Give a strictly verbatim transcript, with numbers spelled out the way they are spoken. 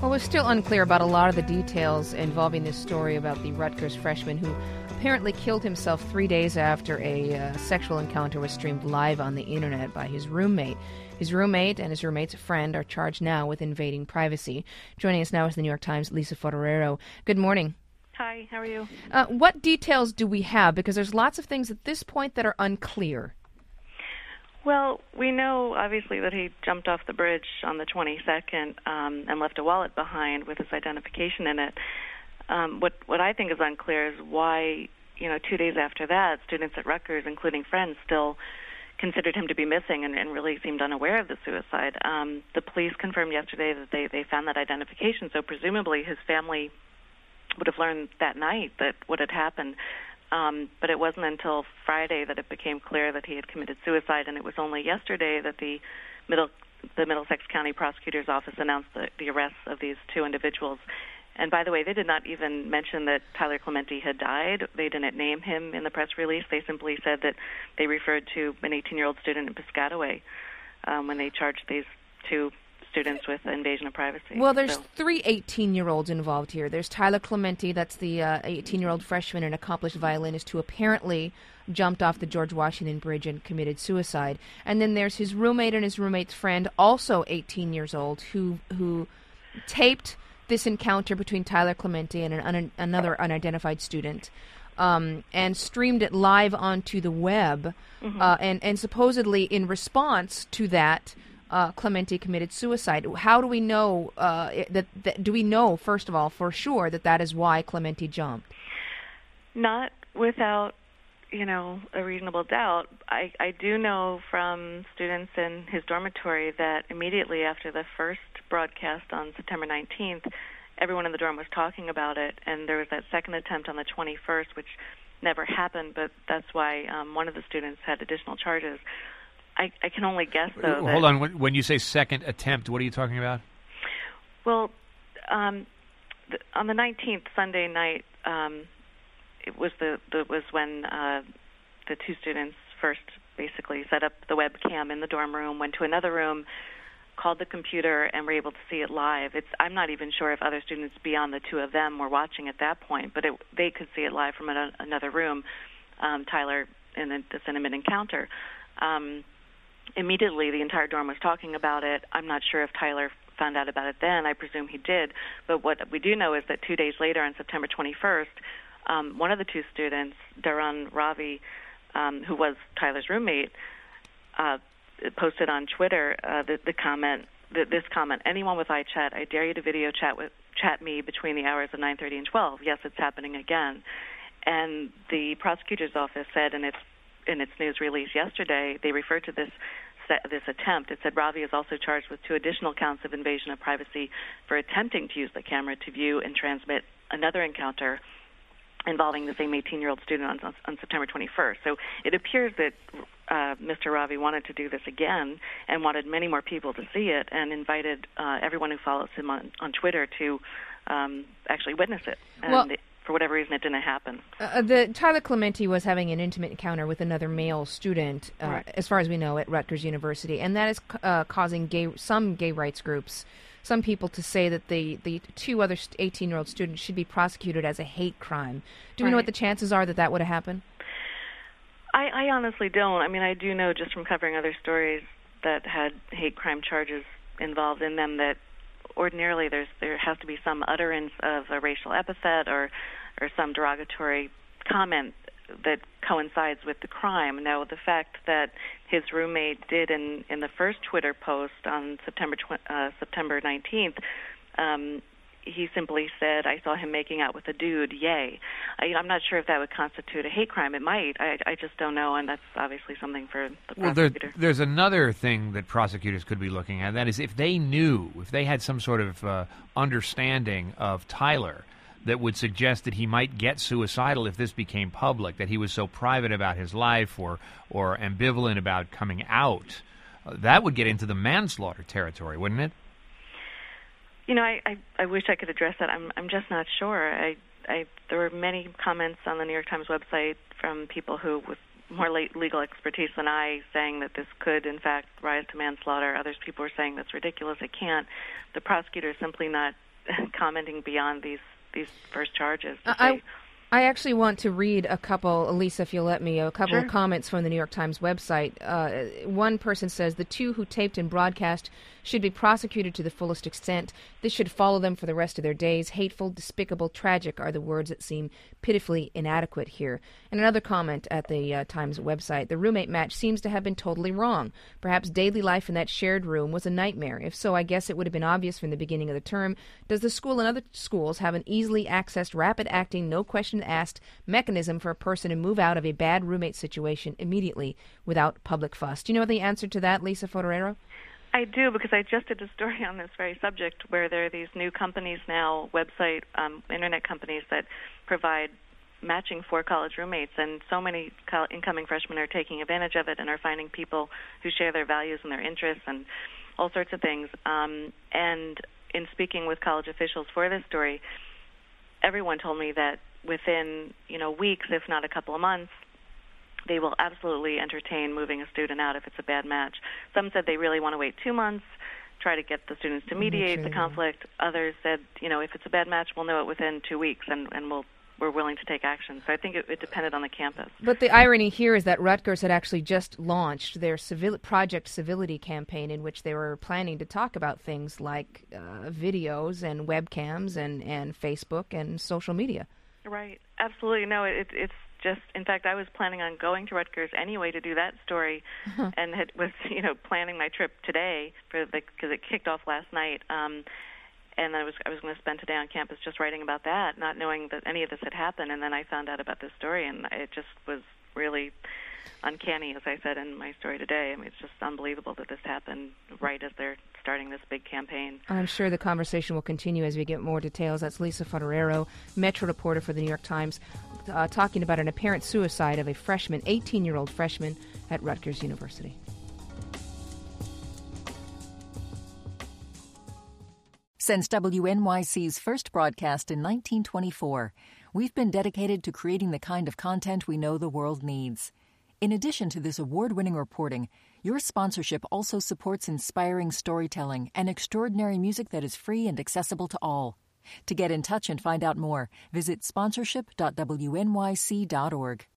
Well, we're still unclear about a lot of the details involving this story about the Rutgers freshman who apparently killed himself three days after a uh, sexual encounter was streamed live on the internet by his roommate. His roommate and his roommate's friend are charged now with invading privacy. Joining us now is the New York Times' Lisa Forero. Good morning. Hi, how are you? Uh, what details do we have? Because there's lots of things at this point that are unclear. Well, we know, obviously, that he jumped off the bridge on the twenty-second um, and left a wallet behind with his identification in it. Um, what what I think is unclear is why, you know, two days after that, students at Rutgers, including friends, still considered him to be missing and, and really seemed unaware of the suicide. Um, the police confirmed yesterday that they, they found that identification, so presumably his family would have learned that night that what had happened. Um, but it wasn't until Friday that it became clear that he had committed suicide, and it was only yesterday that the Middle, the Middlesex County Prosecutor's Office announced the, the arrests of these two individuals. And by the way, they did not even mention that Tyler Clementi had died. They didn't name him in the press release. They simply said that they referred to an eighteen-year-old student in Piscataway um, when they charged these two students with invasion of privacy. Well, there's so. three eighteen-year-olds involved here. There's Tyler Clementi, that's the uh, eighteen-year-old freshman and accomplished violinist who apparently jumped off the George Washington Bridge and committed suicide. And then there's his roommate and his roommate's friend, also eighteen years old, who who taped this encounter between Tyler Clementi and an un- another unidentified student um, and streamed it live onto the web. Mm-hmm. uh, and, and supposedly in response to that, Uh, Clementi committed suicide. How do we know uh, that, that? Do we know, first of all, for sure that that is why Clementi jumped? Not without, you know, a reasonable doubt. I, I do know from students in his dormitory that immediately after the first broadcast on September nineteenth, everyone in the dorm was talking about it, and there was that second attempt on the twenty-first, which never happened. But that's why um, one of the students had additional charges. I, I can only guess, though. Hold that, on. When, when you say second attempt, what are you talking about? Well, um, the, on the nineteenth, Sunday night, um, it was the, the was when uh, the two students first basically set up the webcam in the dorm room, went to another room, called the computer, and were able to see it live. It's I'm not even sure if other students beyond the two of them were watching at that point, but it, they could see it live from an, another room, um, Tyler in the, the Cinnamon encounter. Um, Immediately, the entire dorm was talking about it. I'm not sure if Tyler found out about it then. I presume he did. But what we do know is that two days later, on September twenty-first, um, one of the two students, Darun Ravi, um, who was Tyler's roommate, uh, posted on Twitter uh, the, the comment, the, this comment: "Anyone with iChat, I dare you to video chat with chat me between the hours of nine thirty and twelve. Yes, it's happening again." And the prosecutor's office said in its in its news release yesterday, they referred to this this attempt. It said Ravi is also charged with two additional counts of invasion of privacy for attempting to use the camera to view and transmit another encounter involving the same eighteen-year-old student on, on, on September twenty-first. So it appears that uh, Mister Ravi wanted to do this again and wanted many more people to see it, and invited uh, everyone who follows him on, on Twitter to um, actually witness it. And well, it, for whatever reason, it didn't happen. Uh, the Tyler Clementi was having an intimate encounter with another male student, uh, right. as far as we know, at Rutgers University, and that is uh, causing gay some gay rights groups, some people to say that the, the two other eighteen-year-old students should be prosecuted as a hate crime. Do we right. know what the chances are that that would have happened? I, I honestly don't. I mean, I do know just from covering other stories that had hate crime charges involved in them that ordinarily there's there has to be some utterance of a racial epithet or or some derogatory comment that coincides with the crime. Now, the fact that his roommate did in, in the first Twitter post on September tw- uh, September nineteenth, um, he simply said, "I saw him making out with a dude, yay." I, I'm not sure if that would constitute a hate crime. It might. I, I just don't know, and that's obviously something for the well, there, prosecutor. there's another thing that prosecutors could be looking at. That is, if they knew, if they had some sort of uh, understanding of Tyler that would suggest that he might get suicidal if this became public, that he was so private about his life or, or ambivalent about coming out, uh, that would get into the manslaughter territory, wouldn't it? You know, I, I, I wish I could address that. I'm I'm just not sure. I, I there were many comments on the New York Times website from people who, with more late legal expertise than I, saying that this could, in fact, rise to manslaughter. Others people were saying that's ridiculous. It can't. The prosecutor is simply not commenting beyond these these first charges. Uh, I I actually want to read a couple, Elisa, if you'll let me, a couple Sure. of comments from the New York Times website. Uh, one person says, the two who taped and broadcast should be prosecuted to the fullest extent. This should follow them for the rest of their days. Hateful, despicable, tragic are the words that seem pitifully inadequate here. And another comment at the uh, Times website, the roommate match seems to have been totally wrong. Perhaps daily life in that shared room was a nightmare. If so, I guess it would have been obvious from the beginning of the term. Does the school and other schools have an easily accessed, rapid-acting, no-question-asked mechanism for a person to move out of a bad roommate situation immediately without public fuss? Do you know the answer to that, Lisa Fotorero? I do, because I just did a story on this very subject where there are these new companies now, website, um, internet companies that provide matching for college roommates, and so many co- incoming freshmen are taking advantage of it and are finding people who share their values and their interests and all sorts of things. Um, and in speaking with college officials for this story, everyone told me that within, you know, weeks, if not a couple of months, they will absolutely entertain moving a student out if it's a bad match. Some said they really want to wait two months, try to get the students to mediate sure, the yeah. conflict. Others said, you know, if it's a bad match, we'll know it within two weeks, and, and we'll, we're willing to take action. So I think it, it depended on the campus. But the irony here is that Rutgers had actually just launched their civil, Project Civility campaign, in which they were planning to talk about things like uh, videos and webcams and, and Facebook and social media. Right. Absolutely. No, it, it's just, in fact, I was planning on going to Rutgers anyway to do that story, uh-huh. and had, was, you know, planning my trip today for the because it kicked off last night. Um, and I was I was going to spend today on campus just writing about that, not knowing that any of this had happened. And then I found out about this story, and it just was really uncanny, as I said in my story today. I mean, it's just unbelievable that this happened right as they're starting this big campaign. I'm sure the conversation will continue as we get more details. That's Lisa Fotorero, Metro reporter for the New York Times, uh, talking about an apparent suicide of a freshman, eighteen-year-old freshman at Rutgers University. Since W N Y C's first broadcast in nineteen twenty-four, we've been dedicated to creating the kind of content we know the world needs. In addition to this award-winning reporting, your sponsorship also supports inspiring storytelling and extraordinary music that is free and accessible to all. To get in touch and find out more, visit sponsorship dot w n y c dot org.